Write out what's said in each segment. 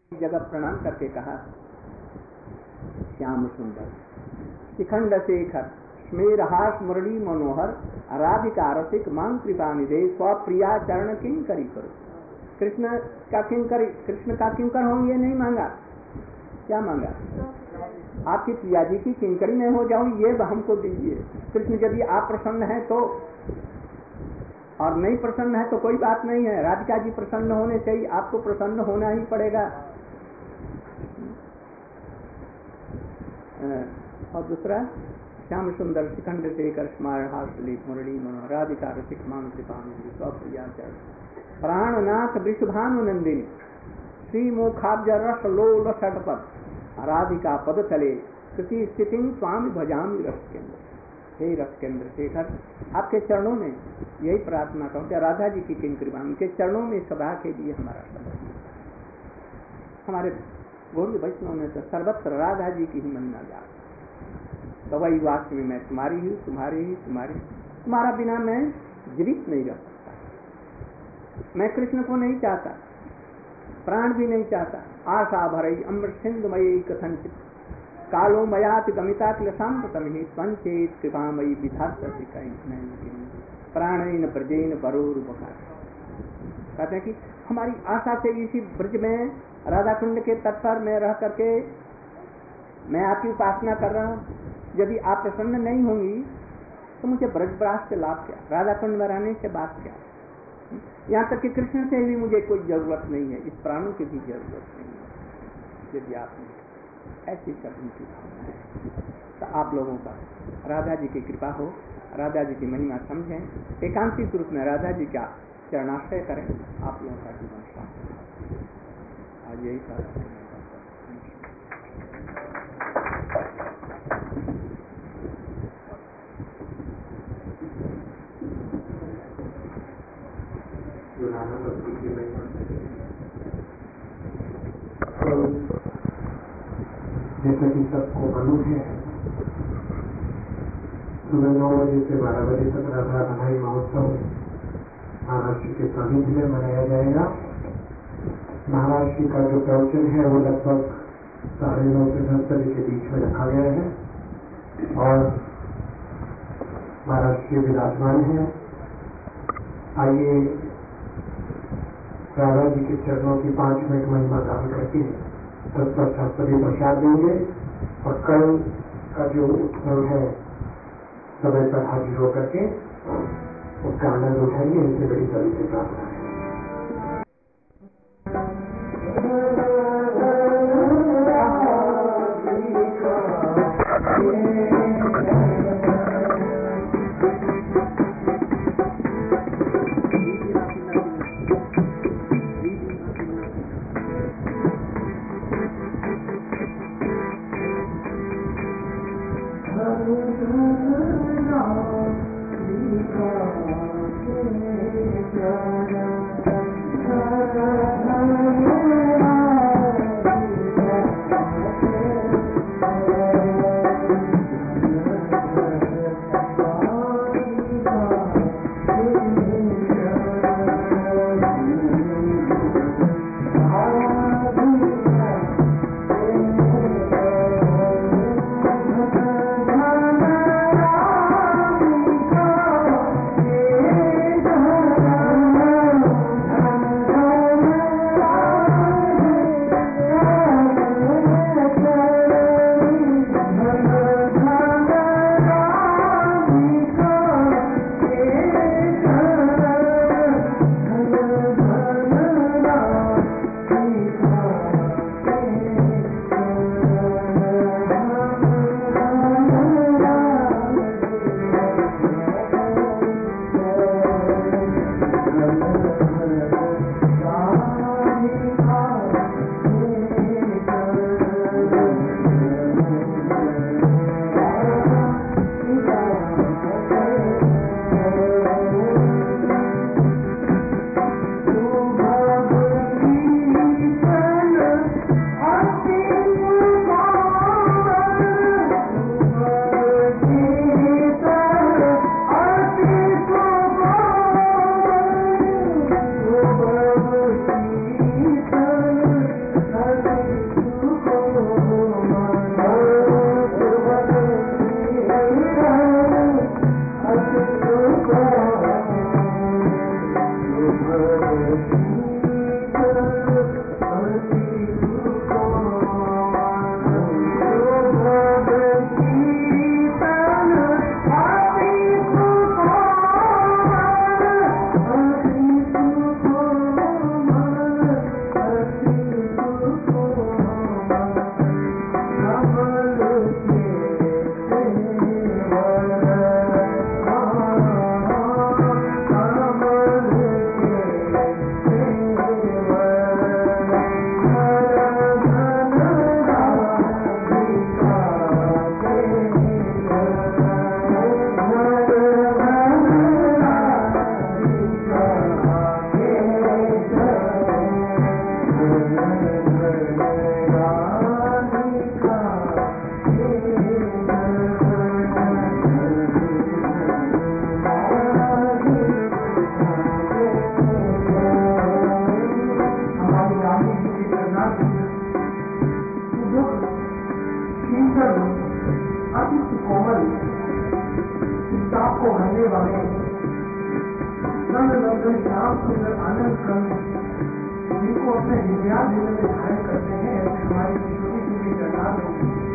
जगह प्रणाम करके कहा, श्याम सुंदर शिखंड शेखर स्मेरहास मुरली मनोहर राधिका रसिक मां कृपा निधे स्वप्रिया चरण किंकरी करो। कृष्ण का किंकर हो ये नहीं मांगा, क्या मांगा? आपकी प्रिया जी की किंकरी में हो जाऊं ये हमको दीजिए। कृष्ण यदि आप प्रसन्न हैं तो, और नहीं प्रसन्न है तो कोई बात नहीं है, राधिका जी प्रसन्न होने चाहिए, आपको प्रसन्न होना ही पड़ेगा। और दूसरा, श्याम सुंदर शिखंड शेखर स्मारहासली मुरली मनोहर राधिका रसिक मान कृपानुदेव स्वप्रिया प्राणनाथ वृषभानु नंदिनी श्री मुखाब्ज रस लोल षटपथ राधिका पद तले कृति स्थिति स्वामी भजामी रस केंद्र। हे रस केंद्र शेखर, आपके चरणों में यही प्रार्थना करते, राधा जी की किंकरी उनके चरणों में सदा के लिए हमारा संबंध। हमारे गौड़ वैष्णव में तो सर्वत्र राधा जी की ही महिमा जा, तो वही वास्तव में मैं तुम्हारी ही तुम्हारी ही तुम्हारी, तुम्हारा बिना मैं जीवित नहीं रह सकता। मैं कृष्ण को नहीं चाहता, प्राण भी नहीं चाहता। आशा भरई अमृत सिंधुमयी कथनचित कालो मयाति गमिता क्लशांततम ही स्वंचेत कृपामयी विधात प्राणेन ब्रजेन परोरुपकार। कहते हैं कि हमारी आशा से इसी ब्रज में राधा कुंड के तट पर मैं रह करके मैं आपकी उपासना कर रहा हूँ। यदि आप प्रसन्न नहीं होंगी तो मुझे ब्रजवास से लाभ क्या, राधा कुंड में रहने से बात क्या। यहाँ तक कि कृष्ण से भी मुझे कोई जरूरत नहीं है, इस प्राणों की भी जरूरत नहीं है। यदि आप ऐसी करने की भावना है तो आप लोगों का राधा जी की कृपा हो, राधा जी की महिमा समझें, एकांतिक रूप में राधा जी का चरणाश्रय करें, आप लोगों का जीवन शांत। आज यही सारा जैसा कि सबको मालूम है, सुबह 9 बजे से 12 बजे तक राधा रंगाई महोत्सव महाराष्ट्र के सानिध्य में मनाया जाएगा। महाराष्ट्र का जो प्रवचन है वो लगभग 9:30 से 10 बजे के बीच में रखा गया है और महाराष्ट्र विराजमान है। आइए राधा जी के चरणों की 5 मिनट महिमा गान करके तत्पश्चात प्रसाद देंगे और कल का जो उत्सव है समय पर हाजिर होकर के उसका आनंद उठाएंगे। इनसे बड़ी सभी से प्रार्थना है। नंदन श्याम सुंदर आनंद कंद जिनको अपने हृदय में धारण करते हैं, ऐसे हमारी किशोरी जी के चरणार में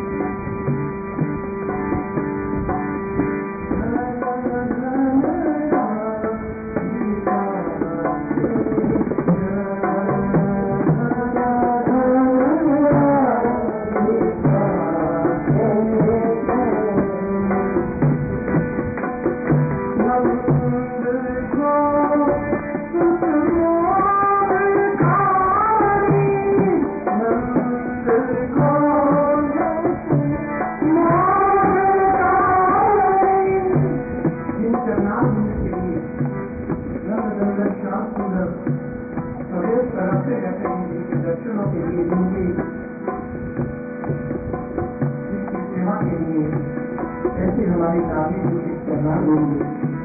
हमारी नामी करना होंगे।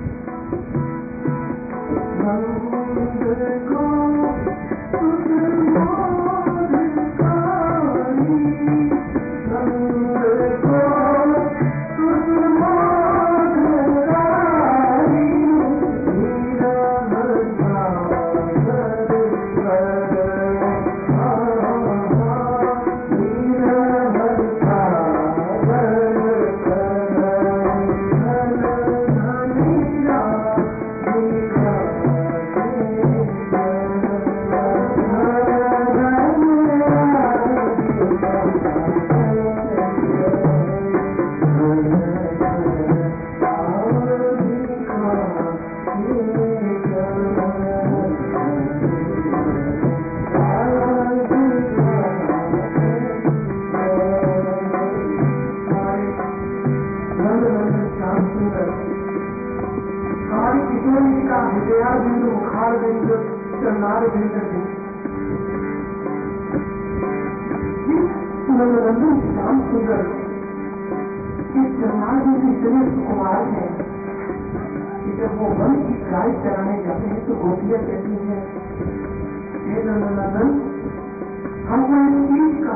नंदन श्याम सुंदर के चरणार में भी इतने सुकुमार है कि जब वो वन की गाय चराने जाते हैं तो गोपियां कहती हैं, हे नंदन हमको इस चीज का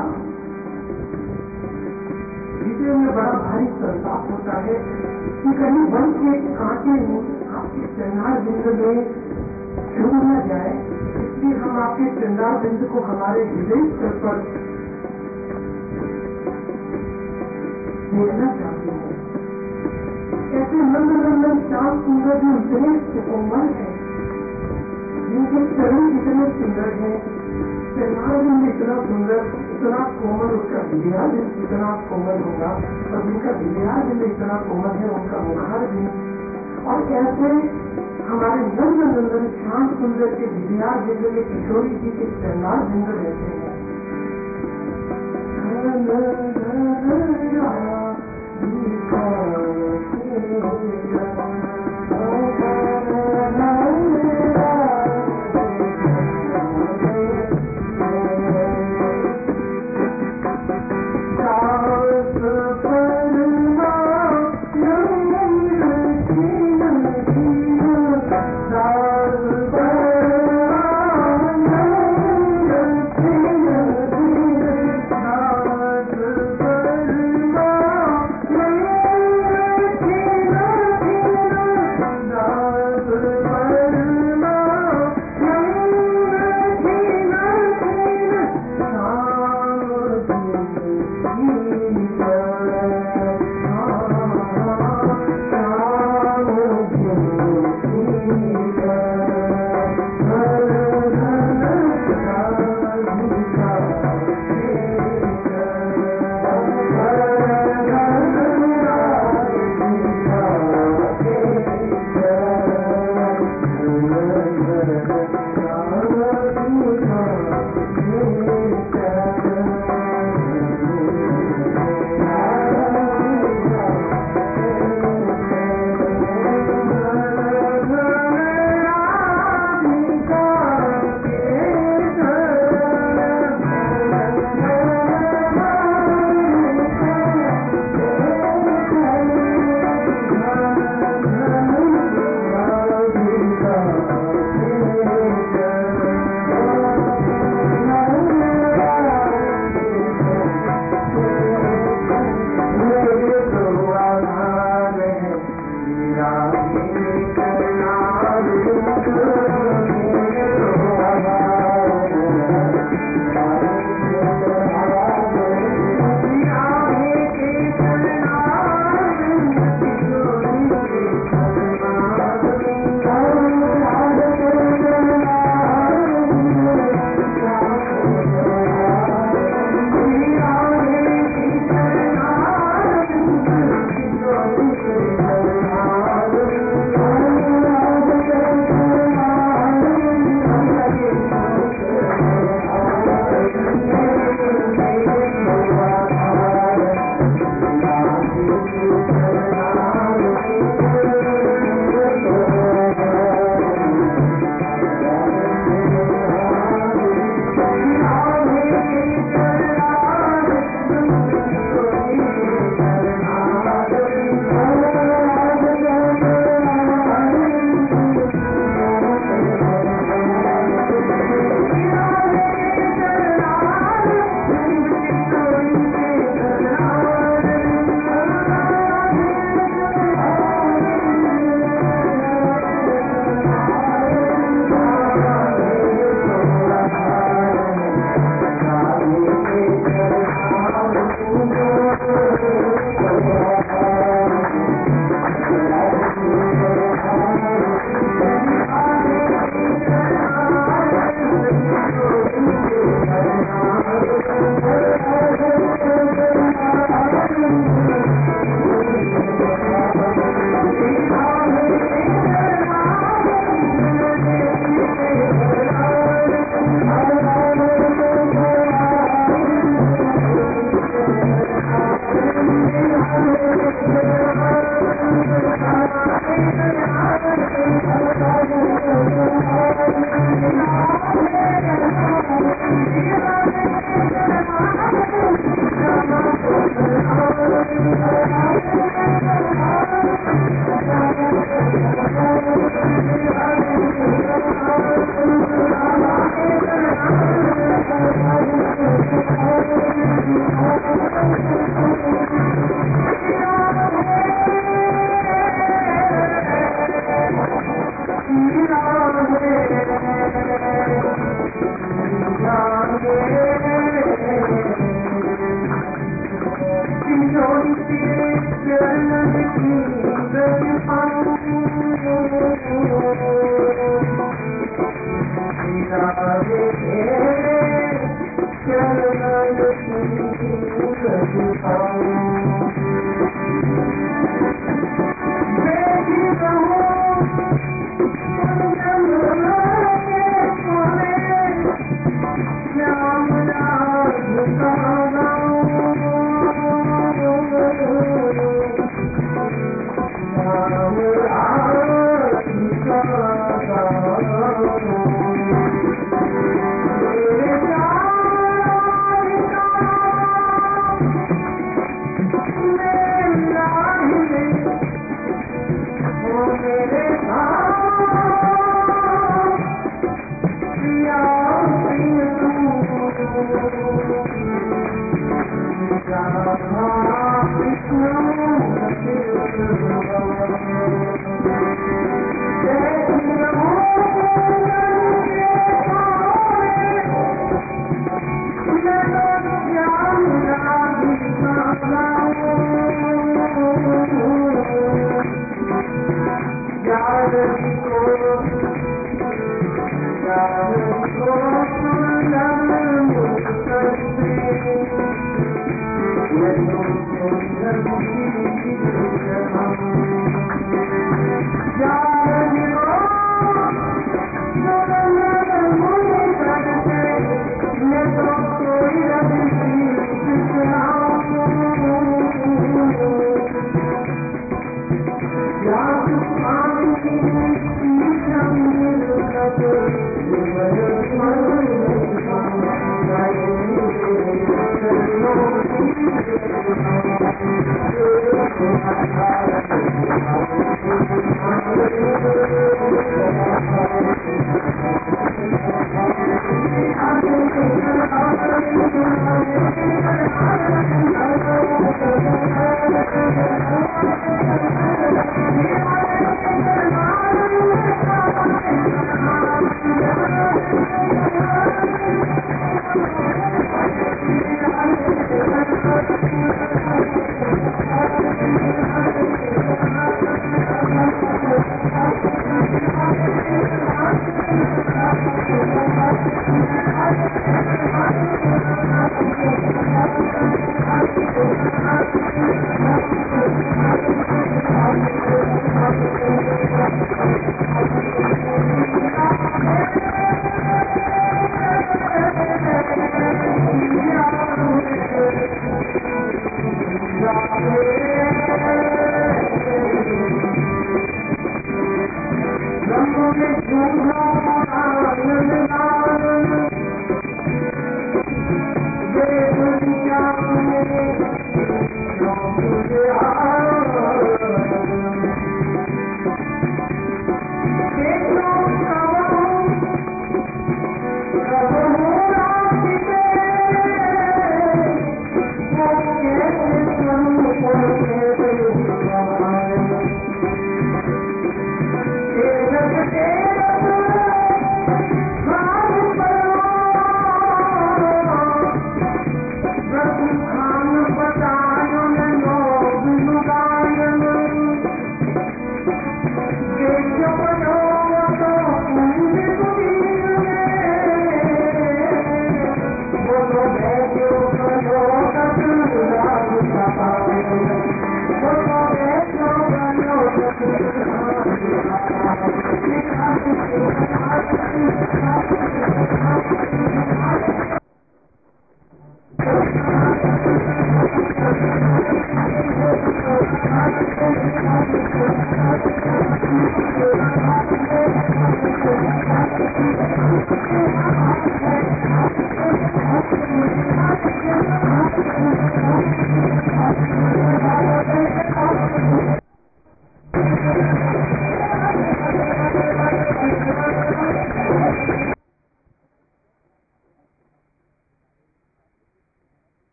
हृदय में बड़ा भारी संताप होता है कि कहीं वन के कांटे आपके चरणार बिंद में छू न जाए, इसलिए हम आपके चरणार बिंद को हमारे हृदय स्तर पर देखना चाहते हैं। ऐसे नंदन श्याम सुंदर जो इतने सुकोमल है, जिनके चरण इतने सुंदर है, चरणार बिंद इतना सुंदर, इतना कोमल, उसका हृदय बिंद इतना कोमल होगा, और जिनका हृदय बिंद इतना कोमल है उनका मुखार बिंद, और ऐसे हमारे नंदन श्याम सुंदर के हृदय बिंद में किशोरी जी के चरणार बिंद रहते हैं।